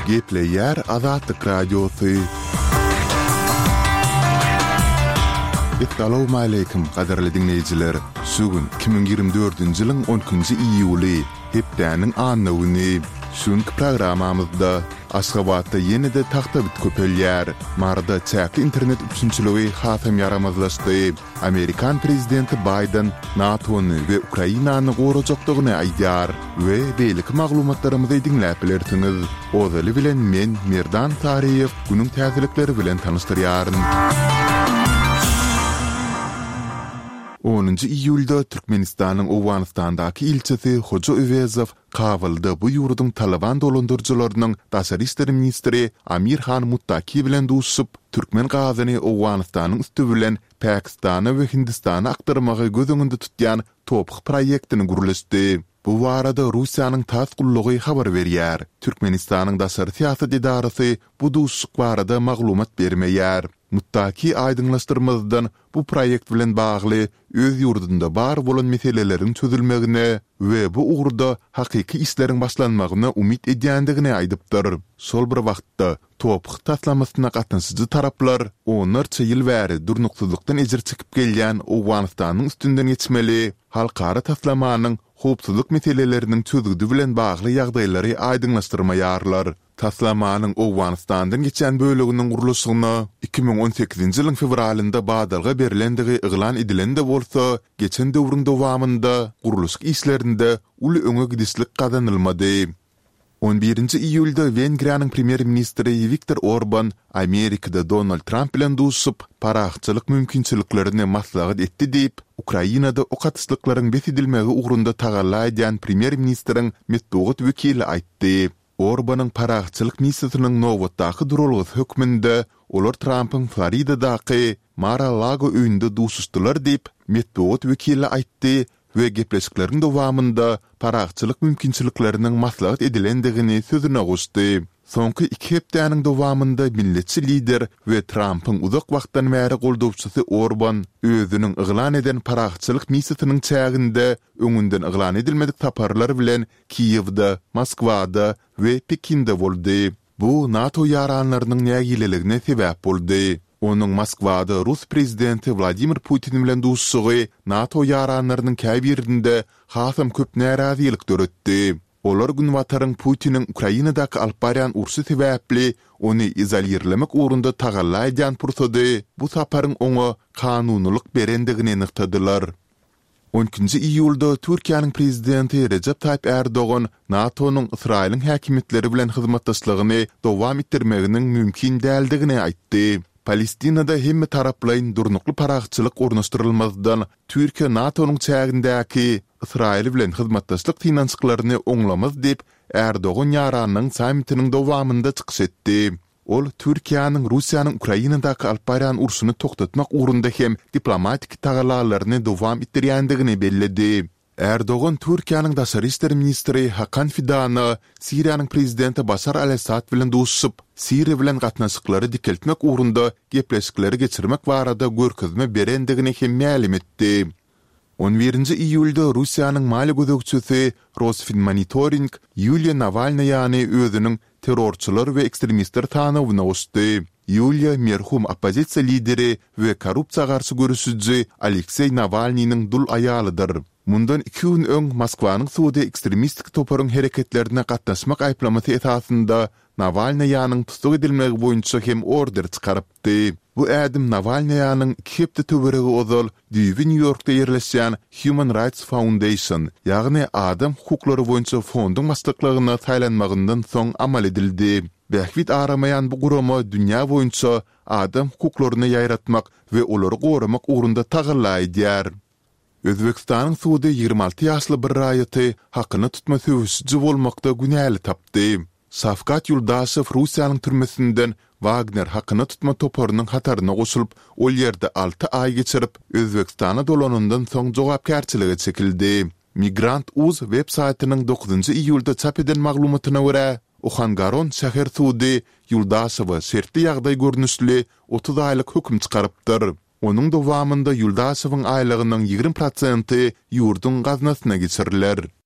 Gepleyer Azatlık Radyosu. Assalamu alaykum qadarly dinleyijiler. Sugün 2024-nji ýylyň 10-njy iýuly, hepdäniň annawyny. Şuňky programamyzda Aşgabatda ýene-de taxta bit köpelýär. Marda çäkli internet üçinçiligi hasam yaramazlaşdy. Amerikan prezidenti Biden NATO-ny we Ukrainany gorajakdygyny aýdýar we beýlik maglumatlarymyzy dinläp bilersiňiz. Ozaly bilen men Merdan Tariýew günüň täzelikleri bilen tanıştyrýaryn. 10-njy iýulda Türkmenistanyň Owganystandaky ilçesi Hoca Öwezow Kabulda bu ýurduň Taliban dolandyrjylarynyň daşary işler ministri Amir Khan Muttaqi bilen duşup Türkmen gazyny Owganystanyň üstü bilen Pakistany we Hindistany aktarmagy gözüňünde tutýan topuk proýektini gurulşdy. Bu barada Russiýanyň tas gullugy habar berýär. Türkmenistanyň daşary siýasat idarasy bu duşuk barada maglumat bermeýär. Muttaqi aýdyňlaşdyrmadan bu proýekt bilen bagly öz ýurdunda bar bolan meselelerin çözülmegine we bu ugrda hakyky işleriň başlanmagyna umyt edýändigini aýdypdyr. Şol bir wagtda topuk taslamasyna gatnaşyjy taraplar onlarça ýyl bäri durnuksuzlukdan ejir çykip gelýän Owganystanyň üstünden geçmeli, halkara taslamanyň howpsuzlyk meseleleriniň çözüldügi bilen bagly ýagdaýlary aýdyňlaşdyrmaýarlar. Taslamanyň Owganystandan geçen bölüginiň gurulşygyna 2018-nji ýylyň fevralynda badalga berilendigi yglan edilende bolsa, geçen döwrüň dowamında guruluş işlerinde uly öňe gidişlik kazanylmady. 11-nji iýulda Wengriýanyň premier ministri Viktor Orban Amerikada Donald Trump bilen duşup paraxçylyk mümkinçiliklerini maslahat etdi diýip Ukrainada okatyşlyklaryň besedilmegi ugrunda tagalla edýän premier ministriň metbuat wekili aýtdy. Orbanyň paraxçylyk missiýasynyň nowatdaky durulgy hökmünde olar Trumpyň Floridadaky Mar-a-Lago öýünde duşuşdylar diýip metbuat wekili aýtdy we gepleşikleriň dowamında paraxçylyk mümkinçilikleriniň maslahat edilendigini sözüne goşdy. Soňky 2 hepdäniň dowamında milletçi lider we Trumpyň uzak wagtdan bäri goldawçysy Orban özüniň yglan eden paraxçylyk missiýasynyň çäginde öňünden yglan edilmedik taparlar bilen Kiýewde, Moskwada we Pekinde boldy. Bu NATO ýaranlarynyň nägileligine sebäp boldy. Onun Moskwada Rus prezidenti Vladimir Putin bilen duşugy NATO ýaranlarynyň käbirinde hasam köp närazilik döretdi. Olar gün wataryň Putiniň Ukrainadaky alyp barýan ursy sebäpli ony izolirlemek ugrunda tagalla edýän pursady bu saparyň oňa kanunylyk berendigini nyktadylar. 12-nji iýulda Türkiýanyň prezidenti Recep Tayyip Erdoğan NATO'nyň Israýlyň häkimetleri bilen hyzmatdaşlygyny dowam etdirmeginiň mümkin däldigini aýtdy. Palestinada hemme taraplaryň durnukly paraxçylyk ornaşdyrylmazdan Türkiýe NATO'nyň çägindäki Israýl bilen hyzmatdaşlyk finansiýaklaryny oňlamaz diýip Erdoğan ýaranyň sammitiniň dowamında çykyş etdi. Ol Türkiýanyň Russiýanyň Ukrainadaky alyp barýan urşuny toktatmak ugrunda hem diplomatik tagallalaryny dowam etdirýändigini belledi. Erdoğan Türkiýanyň daşary işler ministri Hakan Fidan'a Siriýanyň prezidenti Başar al-Assad bilen duşup Siriýa bilen gatnaşyklary dikeltmek ugrunda gepleşikleri geçirmek barada görkezme berendigini hem ma'lum etdi. 11-nji iýulda Russiýanyň mali gözegçisi Rosfinmonitoring Yulia Navalnaýany özüniň terrorçylar we ekstremistler tanawyna goşdy. Yulia merhum opozisiýa lideri we korrupsiýa garşy görüşüji Aleksey Navalnyň dul aýalydyr. Mundan 2 gün öň Moskwanyň suwda ekstremistik toparyň hereketlerine gatnaşmak aýplamasy esasında Navalnaýanyň tutuk edilmegi boýunça hem order çykarypdy. Bu ädim Navalnaýanyň 2 hepde töweregi ozal New Yorkda ýerleşýän Human Rights Foundation, ýagny adam hukuklary boýunça fondyň başlyklygyna taýlanmagyndan soň amal edildi. Bähwit aramayan bu gurama dünýä boýunça adam hukuklaryny ýaýratmak we olary goramak ugrunda tagalla edýär. Özbekistanyň suwda 26 ýaşly bir raýaty hakyny tutma söwüşçi bolmakda günäli tapdy. Safkat Yuldaşew Russiýanyň türmesinden Wagner hakyny tutma toparynyň hataryna goşulyp, ol ýerde 6 ay geçirip Özbekistana dolanyndan soň jogapkärçilige çekildi. Migrant.uz web saýtynyň 9-njy iýulda çap eden maglumatyna görä, Oxangaron şäher suwdy Yuldaşewa sertli ýagdaý görnüşli 30 aýlyk hökm çykarypdyr. Onun dowamında Yuldaşewyň aýlygynyň 20% ýurdun gaznasyna geçiriler.